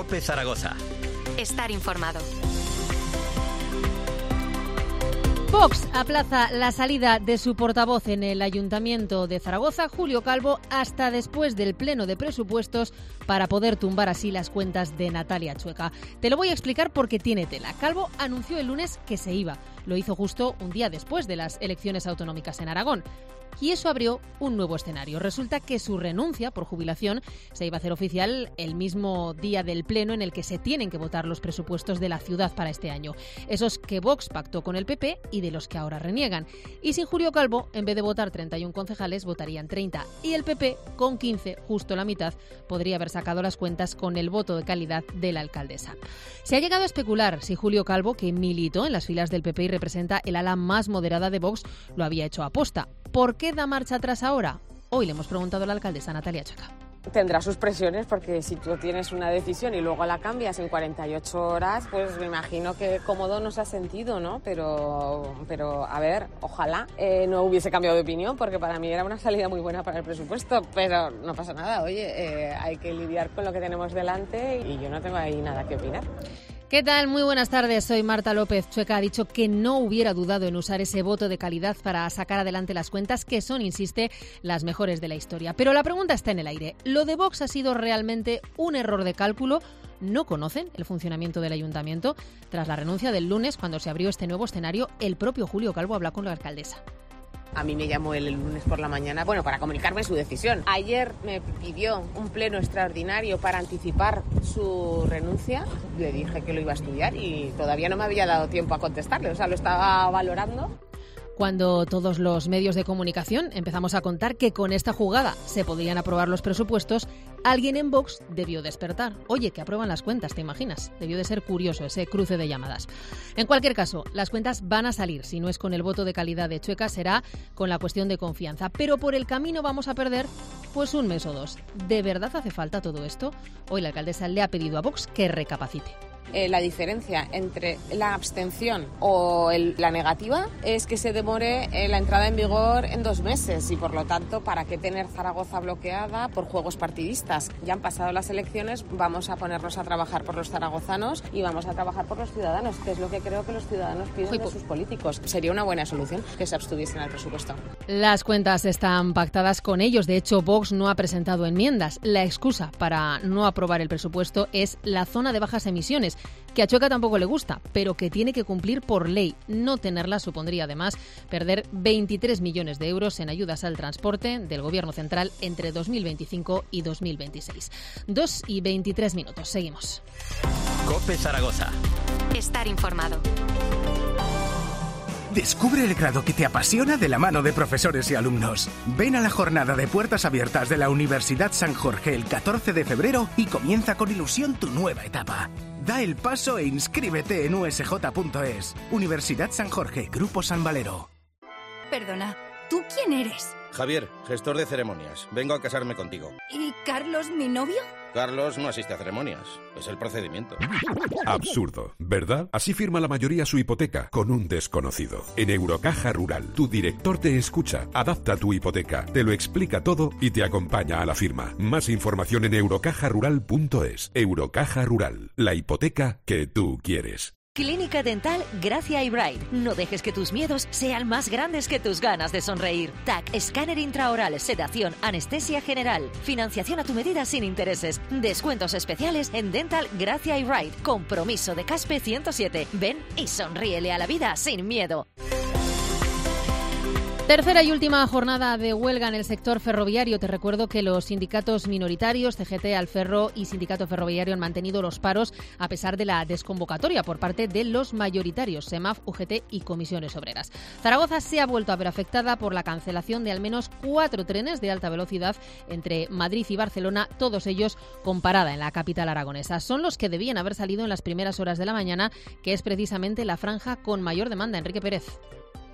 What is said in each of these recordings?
COPE Zaragoza. Estar informado. Vox aplaza la salida de su portavoz en el Ayuntamiento de Zaragoza, Julio Calvo, hasta después del pleno de presupuestos para poder tumbar así las cuentas de Natalia Chueca. Te lo voy a explicar porque tiene tela. Calvo anunció el lunes que se iba. Lo hizo justo un día después de las elecciones autonómicas en Aragón. Y eso abrió un nuevo escenario. Resulta que su renuncia por jubilación se iba a hacer oficial el mismo día del pleno en el que se tienen que votar los presupuestos de la ciudad para este año. Esos que Vox pactó con el PP y de los que ahora reniegan. Y sin Julio Calvo, en vez de votar 31 concejales, votarían 30. Y el PP, con 15, justo la mitad, podría haber sacado las cuentas con el voto de calidad de la alcaldesa. Se ha llegado a especular si Julio Calvo, que militó en las filas del PP y representa el ala más moderada de Vox, lo había hecho a posta. ¿Por qué da marcha atrás ahora? Hoy le hemos preguntado a la alcaldesa Natalia Chueca. Tendrá sus presiones porque si tú tienes una decisión y luego la cambias en 48 horas, pues me imagino que cómodo no se ha sentido, ¿no? Pero a ver, ojalá no hubiese cambiado de opinión porque para mí era una salida muy buena para el presupuesto, pero no pasa nada, oye, hay que lidiar con lo que tenemos delante y yo no tengo ahí nada que opinar. ¿Qué tal? Muy buenas tardes, soy Marta López. Chueca ha dicho que no hubiera dudado en usar ese voto de calidad para sacar adelante las cuentas, que son, insiste, las mejores de la historia. Pero la pregunta está en el aire. ¿Lo de Vox ha sido realmente un error de cálculo? ¿No conocen el funcionamiento del ayuntamiento? Tras la renuncia del lunes, cuando se abrió este nuevo escenario, el propio Julio Calvo habló con la alcaldesa. A mí me llamó el lunes por la mañana, para comunicarme su decisión. Ayer me pidió un pleno extraordinario para anticipar su renuncia. Le dije que lo iba a estudiar y todavía no me había dado tiempo a contestarle, lo estaba valorando. Cuando todos los medios de comunicación empezamos a contar que con esta jugada se podrían aprobar los presupuestos, alguien en Vox debió despertar. Oye, que aprueban las cuentas, ¿te imaginas? Debió de ser curioso ese cruce de llamadas. En cualquier caso, las cuentas van a salir. Si no es con el voto de calidad de Chueca, será con la cuestión de confianza. Pero por el camino vamos a perder pues un mes o dos. ¿De verdad hace falta todo esto? Hoy la alcaldesa le ha pedido a Vox que recapacite. La diferencia entre la abstención o la negativa es que se demore la entrada en vigor en 2 meses y por lo tanto, ¿para qué tener Zaragoza bloqueada por juegos partidistas? Ya han pasado las elecciones, vamos a ponernos a trabajar por los zaragozanos y vamos a trabajar por los ciudadanos, que es lo que creo que los ciudadanos piden de sus políticos. Sería una buena solución que se abstuviesen al presupuesto. Las cuentas están pactadas con ellos. De hecho, Vox no ha presentado enmiendas. La excusa para no aprobar el presupuesto es la zona de bajas emisiones, que a Chueca tampoco le gusta, pero que tiene que cumplir por ley. No tenerla supondría además perder 23 millones de euros en ayudas al transporte del Gobierno central entre 2025 y 2026. 2:23. Seguimos. COPE Zaragoza. Estar informado. Descubre el grado que te apasiona de la mano de profesores y alumnos. Ven a la jornada de puertas abiertas de la Universidad San Jorge el 14 de febrero y comienza con ilusión tu nueva etapa. Da el paso e inscríbete en usj.es. Universidad San Jorge, Grupo San Valero. Perdona, ¿tú quién eres? Javier, gestor de ceremonias. Vengo a casarme contigo. ¿Y Carlos, mi novio? Carlos no asiste a ceremonias. Es el procedimiento. Absurdo, ¿verdad? Así firma la mayoría su hipoteca con un desconocido. En Eurocaja Rural, tu director te escucha, adapta tu hipoteca, te lo explica todo y te acompaña a la firma. Más información en eurocajarural.es. Eurocaja Rural, la hipoteca que tú quieres. Clínica Dental Gracia Eyebright. No dejes que tus miedos sean más grandes que tus ganas de sonreír. TAC, escáner intraoral, sedación, anestesia general. Financiación a tu medida sin intereses. Descuentos especiales en Dental Gracia Eyebright. Compromiso de CASPE 107. Ven y sonríele a la vida sin miedo. Tercera y última jornada de huelga en el sector ferroviario. Te recuerdo que los sindicatos minoritarios, CGT, Alferro y Sindicato Ferroviario, han mantenido los paros a pesar de la desconvocatoria por parte de los mayoritarios, SEMAF, UGT y Comisiones Obreras. Zaragoza se ha vuelto a ver afectada por la cancelación de al menos 4 trenes de alta velocidad entre Madrid y Barcelona, todos ellos con parada en la capital aragonesa. Son los que debían haber salido en las primeras horas de la mañana, que es precisamente la franja con mayor demanda. Enrique Pérez.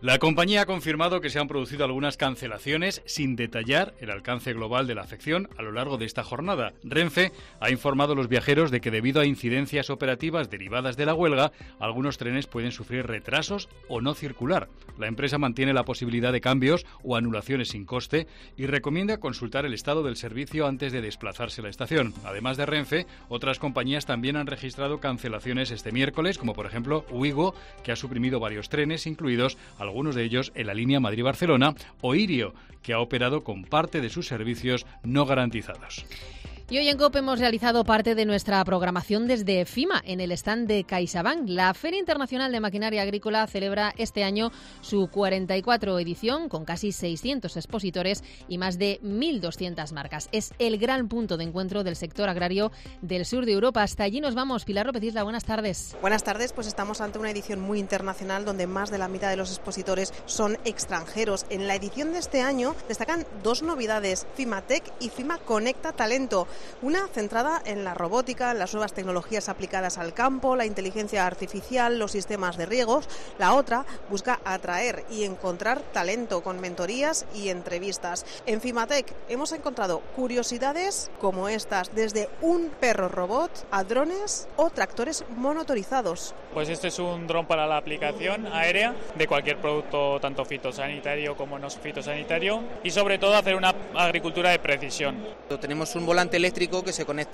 La compañía ha confirmado que se han producido algunas cancelaciones sin detallar el alcance global de la afección a lo largo de esta jornada. Renfe ha informado a los viajeros de que debido a incidencias operativas derivadas de la huelga, algunos trenes pueden sufrir retrasos o no circular. La empresa mantiene la posibilidad de cambios o anulaciones sin coste y recomienda consultar el estado del servicio antes de desplazarse a la estación. Además de Renfe, otras compañías también han registrado cancelaciones este miércoles, como por ejemplo Ouigo, que ha suprimido varios trenes, incluidos algunos de ellos en la línea Madrid-Barcelona, o Irio, que ha operado con parte de sus servicios no garantizados. Y hoy en COPE hemos realizado parte de nuestra programación desde FIMA, en el stand de CaixaBank. La Feria Internacional de Maquinaria Agrícola celebra este año su 44 edición, con casi 600 expositores y más de 1.200 marcas. Es el gran punto de encuentro del sector agrario del sur de Europa. Hasta allí nos vamos. Pilar López Isla, buenas tardes. Buenas tardes, pues estamos ante una edición muy internacional donde más de la mitad de los expositores son extranjeros. En la edición de este año destacan dos novedades, FIMATEC y FIMA Conecta Talento. Una centrada en la robótica, en las nuevas tecnologías aplicadas al campo, la inteligencia artificial, los sistemas de riegos. La otra busca atraer y encontrar talento con mentorías y entrevistas. En FIMATEC hemos encontrado curiosidades como estas, desde un perro robot a drones o tractores motorizados. Pues este es un dron para la aplicación aérea de cualquier producto, tanto fitosanitario como no fitosanitario, y sobre todo hacer una agricultura de precisión. Tenemos un volante eléctrico que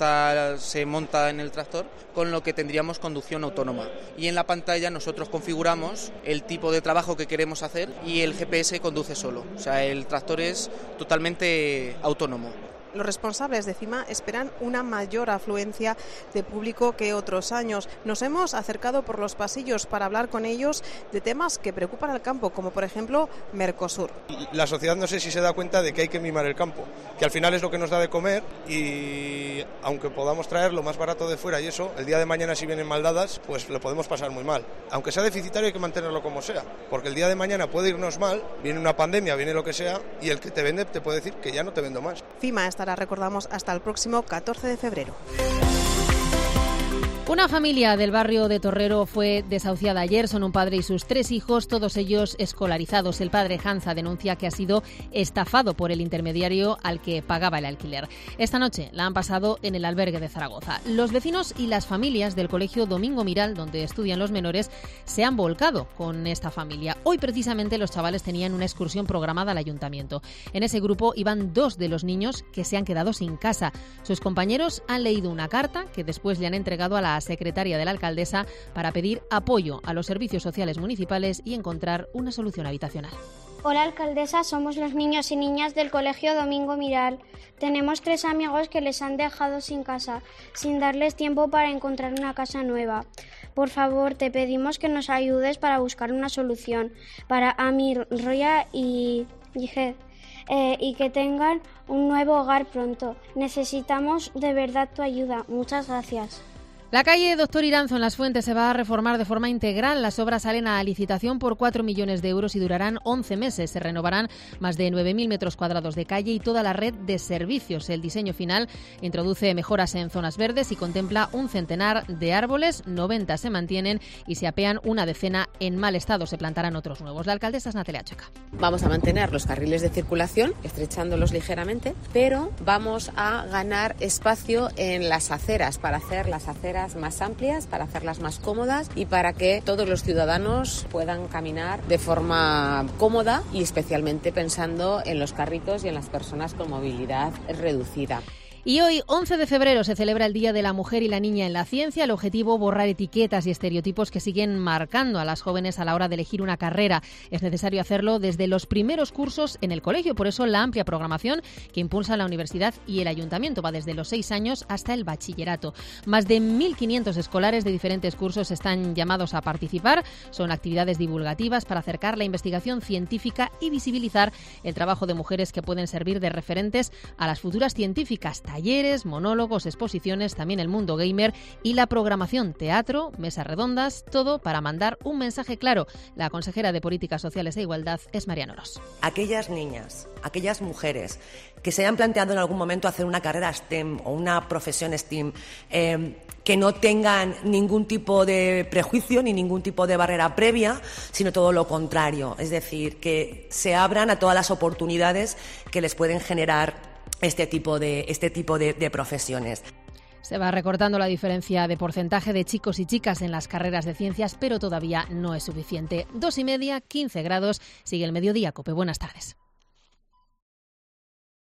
se monta en el tractor, con lo que tendríamos conducción autónoma. Y en la pantalla nosotros configuramos el tipo de trabajo que queremos hacer y el GPS conduce solo. O sea, el tractor es totalmente autónomo. Los responsables de FIMA esperan una mayor afluencia de público que otros años. Nos hemos acercado por los pasillos para hablar con ellos de temas que preocupan al campo, como por ejemplo Mercosur. La sociedad no sé si se da cuenta de que hay que mimar el campo, que al final es lo que nos da de comer, y aunque podamos traer lo más barato de fuera y eso, el día de mañana si vienen mal dadas, pues lo podemos pasar muy mal. Aunque sea deficitario hay que mantenerlo como sea, porque el día de mañana puede irnos mal, viene una pandemia, viene lo que sea, y el que te vende te puede decir que ya no te vendo más. FIMA estará, recordamos, hasta el próximo 14 de febrero. Una familia del barrio de Torrero fue desahuciada ayer. Son un padre y sus 3 hijos, todos ellos escolarizados. El padre Hanza denuncia que ha sido estafado por el intermediario al que pagaba el alquiler. Esta noche la han pasado en el albergue de Zaragoza. Los vecinos y las familias del colegio Domingo Miral, donde estudian los menores, se han volcado con esta familia. Hoy precisamente los chavales tenían una excursión programada al ayuntamiento. En ese grupo iban 2 de los niños que se han quedado sin casa. Sus compañeros han leído una carta que después le han entregado a la secretaria de la alcaldesa para pedir apoyo a los servicios sociales municipales y encontrar una solución habitacional. Hola, alcaldesa, somos los niños y niñas del colegio Domingo Miral. Tenemos 3 amigos que les han dejado sin casa, sin darles tiempo para encontrar una casa nueva. Por favor, te pedimos que nos ayudes para buscar una solución para Amir, Roya y Jed, y que tengan un nuevo hogar pronto. Necesitamos de verdad tu ayuda. Muchas gracias. La calle Doctor Iranzo en Las Fuentes se va a reformar de forma integral. Las obras salen a licitación por 4 millones de euros y durarán 11 meses. Se renovarán más de 9.000 metros cuadrados de calle y toda la red de servicios. El diseño final introduce mejoras en zonas verdes y contempla un centenar de árboles, 90 se mantienen y se apean una decena en mal estado. Se plantarán otros nuevos. La alcaldesa es Natalia Checa. Vamos a mantener los carriles de circulación, estrechándolos ligeramente, pero vamos a ganar espacio en las aceras para hacer las aceras más amplias, para hacerlas más cómodas y para que todos los ciudadanos puedan caminar de forma cómoda y especialmente pensando en los carritos y en las personas con movilidad reducida. Y hoy, 11 de febrero, se celebra el Día de la Mujer y la Niña en la Ciencia. El objetivo, borrar etiquetas y estereotipos que siguen marcando a las jóvenes a la hora de elegir una carrera. Es necesario hacerlo desde los primeros cursos en el colegio. Por eso, la amplia programación que impulsa la universidad y el ayuntamiento va desde los 6 años hasta el bachillerato. Más de 1.500 escolares de diferentes cursos están llamados a participar. Son actividades divulgativas para acercar la investigación científica y visibilizar el trabajo de mujeres que pueden servir de referentes a las futuras científicas. talleres, monólogos, exposiciones, también el mundo gamer y la programación, teatro, mesas redondas, todo para mandar un mensaje claro. La consejera de Políticas Sociales e Igualdad es Mariano Ros. Aquellas niñas, aquellas mujeres que se hayan planteado en algún momento hacer una carrera STEM o una profesión STEM, que no tengan ningún tipo de prejuicio ni ningún tipo de barrera previa, sino todo lo contrario, es decir, que se abran a todas las oportunidades que les pueden generar este tipo de profesiones. Se va recortando la diferencia de porcentaje de chicos y chicas en las carreras de ciencias, pero todavía no es suficiente. 2:30, 15 grados, sigue el mediodía, COPE. Buenas tardes.